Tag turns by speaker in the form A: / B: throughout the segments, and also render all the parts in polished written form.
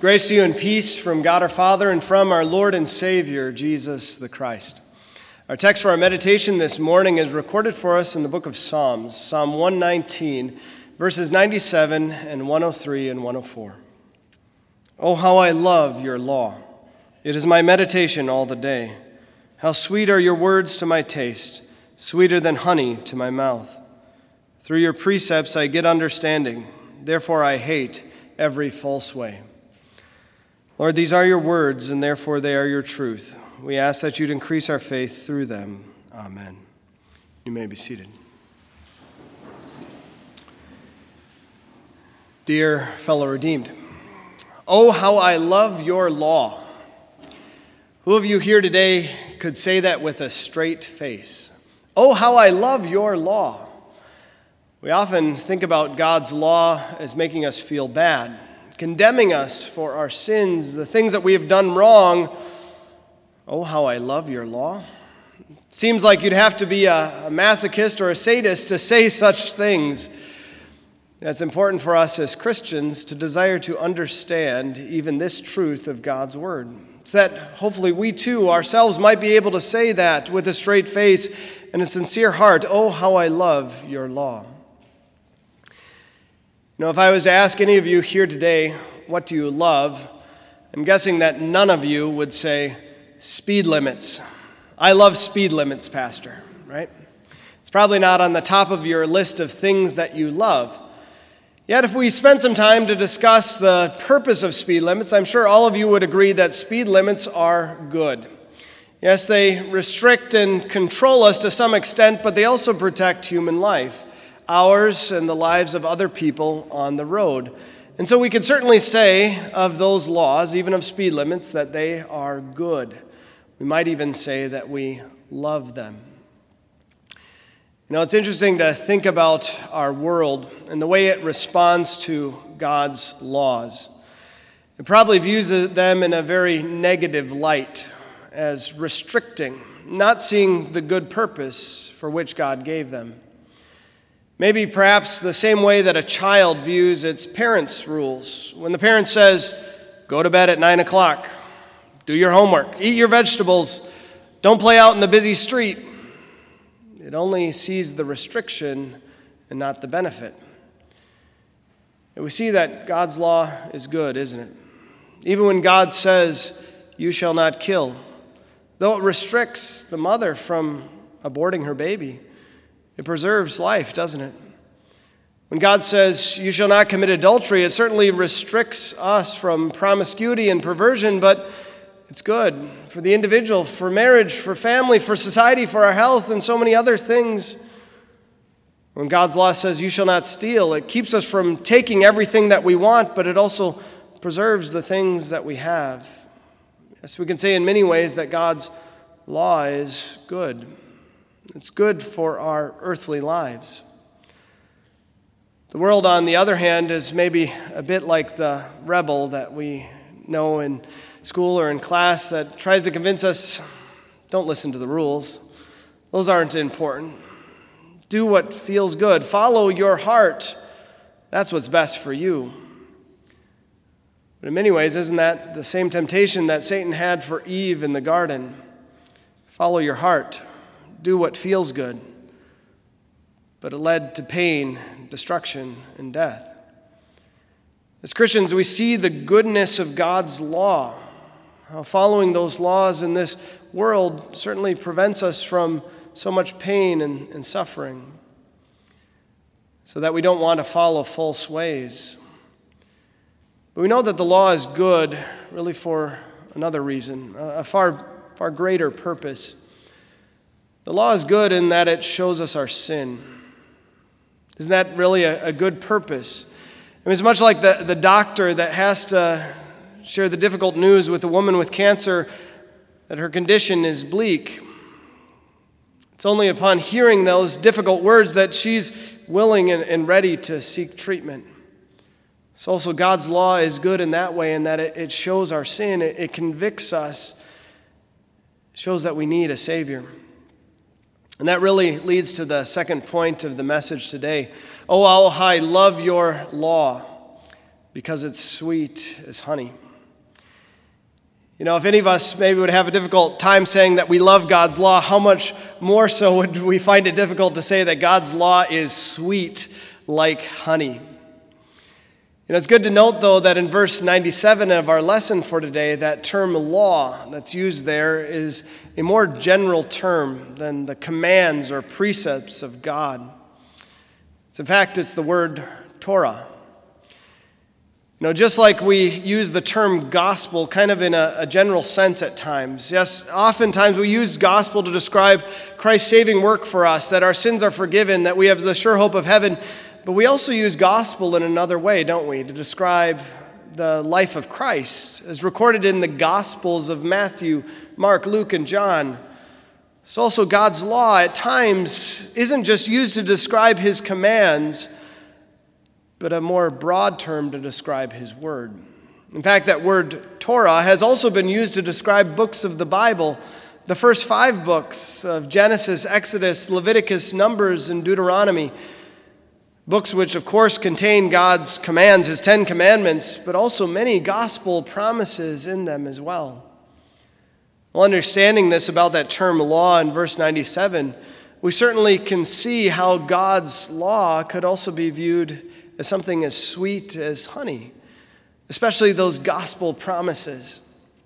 A: Grace to you and peace from God our Father and from our Lord and Savior, Jesus the Christ. Our text for our meditation this morning is recorded for us in the book of Psalms, Psalm 119, verses 97 and 103 and 104. Oh, how I love your law. It is my meditation all the day. How sweet are your words to my taste, sweeter than honey to my mouth. Through your precepts I get understanding, therefore I hate every false way. Lord, these are your words, and therefore they are your truth. We ask that you'd increase our faith through them. Amen. You may be seated. Dear fellow redeemed, oh, how I love your law. Who of you here today could say that with a straight face? Oh, how I love your law. We often think about God's law as making us feel bad, condemning us for our sins, the things that we have done wrong. Oh, how I love your law. Seems like you'd have to be a masochist or a sadist to say such things. It's important for us as Christians to desire to understand even this truth of God's word, so that hopefully we too ourselves might be able to say that with a straight face and a sincere heart. Oh, how I love your law. You know, if I was to ask any of you here today, what do you love? I'm guessing that none of you would say speed limits. I love speed limits, Pastor, right? It's probably not on the top of your list of things that you love. Yet if we spent some time to discuss the purpose of speed limits, I'm sure all of you would agree that speed limits are good. Yes, they restrict and control us to some extent, but they also protect human life, ours and the lives of other people on the road. And so we could certainly say of those laws, even of speed limits, that they are good. We might even say that we love them. You know, it's interesting to think about our world and the way it responds to God's laws. It probably views them in a very negative light, as restricting, not seeing the good purpose for which God gave them. Maybe perhaps the same way that a child views its parents' rules. When the parent says, go to bed at 9 o'clock, do your homework, eat your vegetables, don't play out in the busy street, it only sees the restriction and not the benefit. And we see that God's law is good, isn't it? Even when God says, you shall not kill, though it restricts the mother from aborting her baby, it preserves life, doesn't it? When God says, you shall not commit adultery, it certainly restricts us from promiscuity and perversion, but it's good for the individual, for marriage, for family, for society, for our health, and so many other things. When God's law says, you shall not steal, it keeps us from taking everything that we want, but it also preserves the things that we have. Yes, we can say in many ways that God's law is good. It's good for our earthly lives. The world, on the other hand, is maybe a bit like the rebel that we know in school or in class that tries to convince us, don't listen to the rules. Those aren't important. Do what feels good. Follow your heart. That's what's best for you. But in many ways, isn't that the same temptation that Satan had for Eve in the garden? Follow your heart. Do what feels good. But it led to pain, destruction, and death. As Christians, we see the goodness of God's law. How following those laws in this world certainly prevents us from so much pain and suffering, so that we don't want to follow false ways. But we know that the law is good really for another reason, a far greater purpose. The law is good in that it shows us our sin. Isn't that really a good purpose? I mean, it's much like the doctor that has to share the difficult news with a woman with cancer that her condition is bleak. It's only upon hearing those difficult words that she's willing and ready to seek treatment. So also God's law is good in that way, in that it shows our sin. It convicts us. It shows that we need a Savior. And that really leads to the second point of the message today. Oh, how I love your law, because it's sweet as honey. If any of us maybe would have a difficult time saying that we love God's law, how much more so would we find it difficult to say that God's law is sweet like honey? It's good to note, though, that in verse 97 of our lesson for today, that term law that's used there is a more general term than the commands or precepts of God. In fact, it's the word Torah. Just like we use the term gospel kind of in a general sense at times. Yes, oftentimes we use gospel to describe Christ's saving work for us, that our sins are forgiven, that we have the sure hope of heaven. But we also use gospel in another way, don't we, to describe the life of Christ, as recorded in the Gospels of Matthew, Mark, Luke, and John. So also God's law at times isn't just used to describe his commands, but a more broad term to describe his word. In fact, that word Torah has also been used to describe books of the Bible, the first 5 books of Genesis, Exodus, Leviticus, Numbers, and Deuteronomy. Books which, of course, contain God's commands, his 10 commandments, but also many gospel promises in them as well. Well, understanding this about that term law in verse 97, we certainly can see how God's law could also be viewed as something as sweet as honey, especially those gospel promises.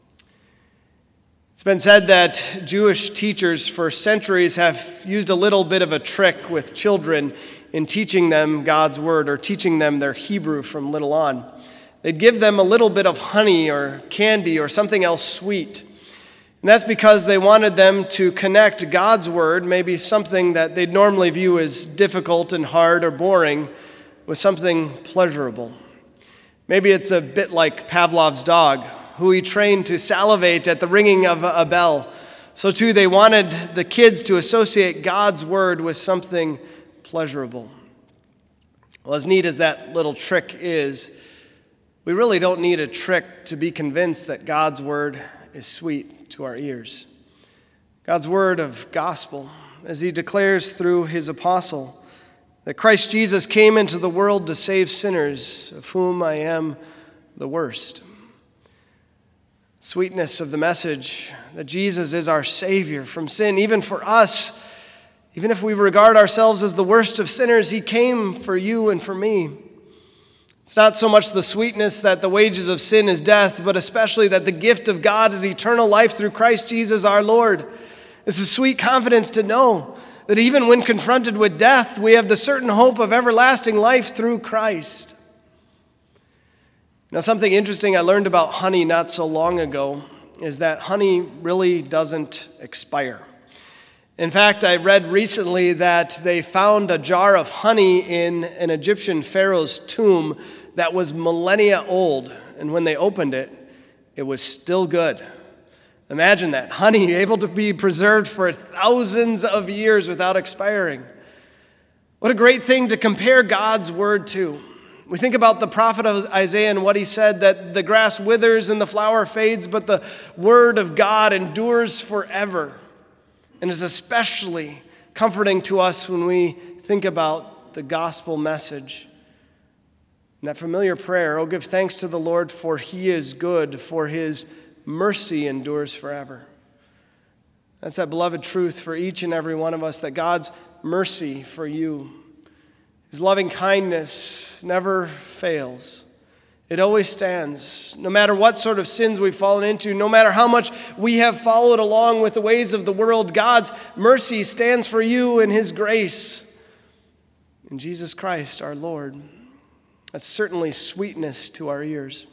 A: It's been said that Jewish teachers for centuries have used a little bit of a trick with children in teaching them God's word or teaching them their Hebrew from little on. They'd give them a little bit of honey or candy or something else sweet. And that's because they wanted them to connect God's word, maybe something that they'd normally view as difficult and hard or boring, with something pleasurable. Maybe it's a bit like Pavlov's dog, who he trained to salivate at the ringing of a bell. So too, they wanted the kids to associate God's word with something pleasurable. Well, as neat as that little trick is, we really don't need a trick to be convinced that God's word is sweet to our ears. God's word of gospel, as he declares through his apostle, that Christ Jesus came into the world to save sinners, of whom I am the worst. Sweetness of the message that Jesus is our Savior from sin, even for us. Even if we regard ourselves as the worst of sinners, he came for you and for me. It's not so much the sweetness that the wages of sin is death, but especially that the gift of God is eternal life through Christ Jesus our Lord. It's a sweet confidence to know that even when confronted with death, we have the certain hope of everlasting life through Christ. Now, something interesting I learned about honey not so long ago is that honey really doesn't expire. In fact, I read recently that they found a jar of honey in an Egyptian pharaoh's tomb that was millennia old, and when they opened it, it was still good. Imagine that, honey able to be preserved for thousands of years without expiring. What a great thing to compare God's word to. We think about the prophet of Isaiah and what he said, that the grass withers and the flower fades, but the word of God endures forever. And is especially comforting to us when we think about the gospel message. And that familiar prayer, oh, give thanks to the Lord, for he is good, for his mercy endures forever. That's that beloved truth for each and every one of us, that God's mercy for you, his loving kindness never fails. It always stands. No matter what sort of sins we've fallen into, no matter how much we have followed along with the ways of the world, God's mercy stands for you in his grace in Jesus Christ our Lord. That's certainly sweetness to our ears.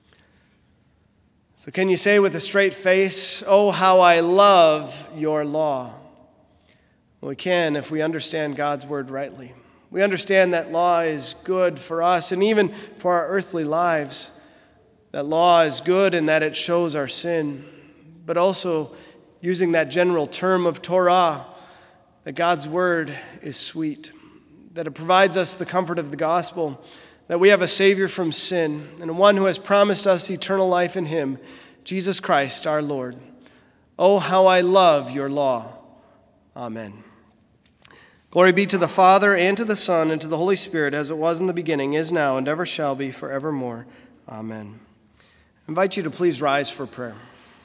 A: So can you say with a straight face, oh, how I love your law? Well, we can if we understand God's word rightly. We understand that law is good for us and even for our earthly lives. That law is good in that it shows our sin, but also using that general term of Torah, that God's word is sweet, that it provides us the comfort of the gospel, that we have a Savior from sin and one who has promised us eternal life in him, Jesus Christ our Lord. Oh, how I love your law. Amen. Glory be to the Father, and to the Son, and to the Holy Spirit, as it was in the beginning, is now, and ever shall be, forevermore. Amen. I invite you to please rise for prayer.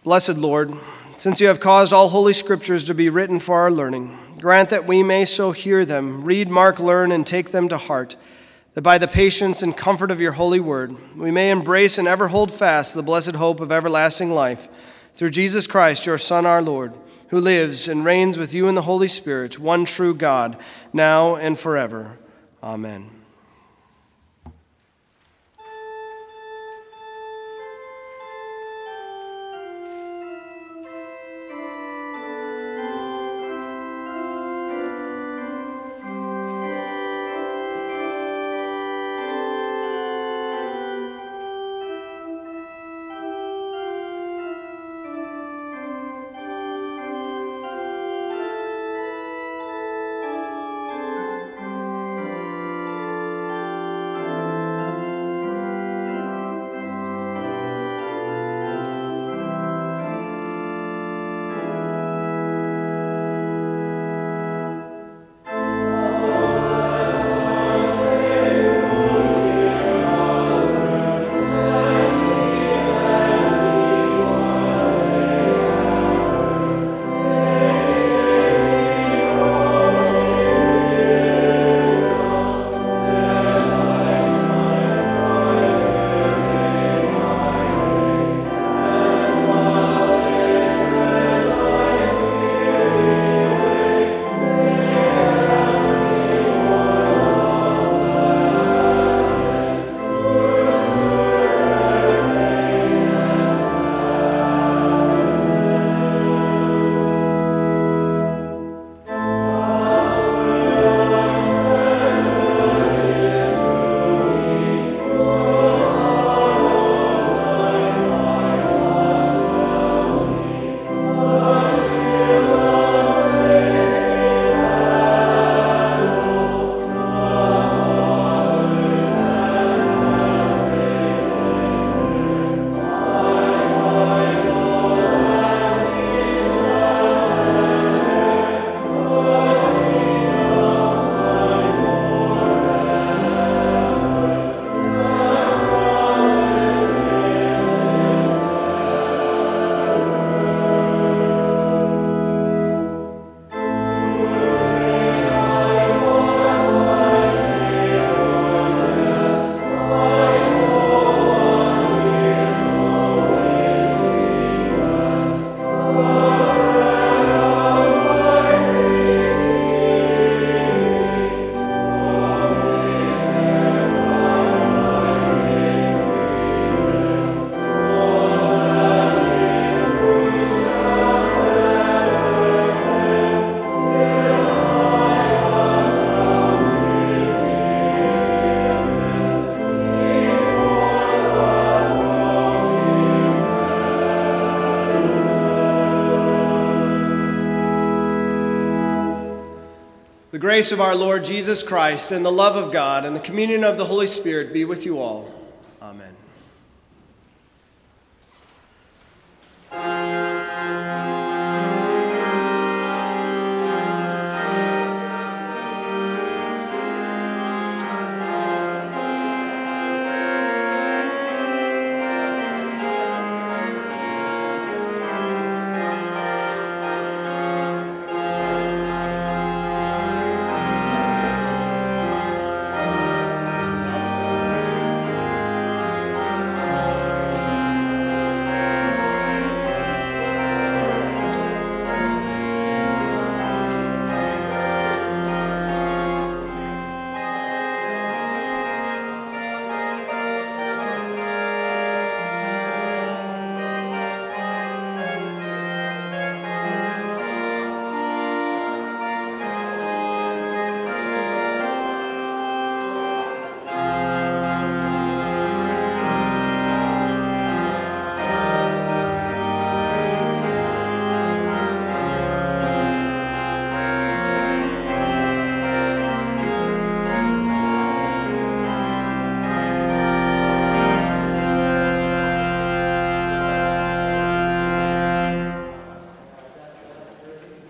A: Blessed Lord, since you have caused all holy scriptures to be written for our learning, grant that we may so hear them, read, mark, learn, and take them to heart, that by the patience and comfort of your holy word, we may embrace and ever hold fast the blessed hope of everlasting life, through Jesus Christ, your Son, our Lord, who lives and reigns with you in the Holy Spirit, one true God, now and forever. Amen. The grace of our Lord Jesus Christ and the love of God and the communion of the Holy Spirit be with you all. Amen.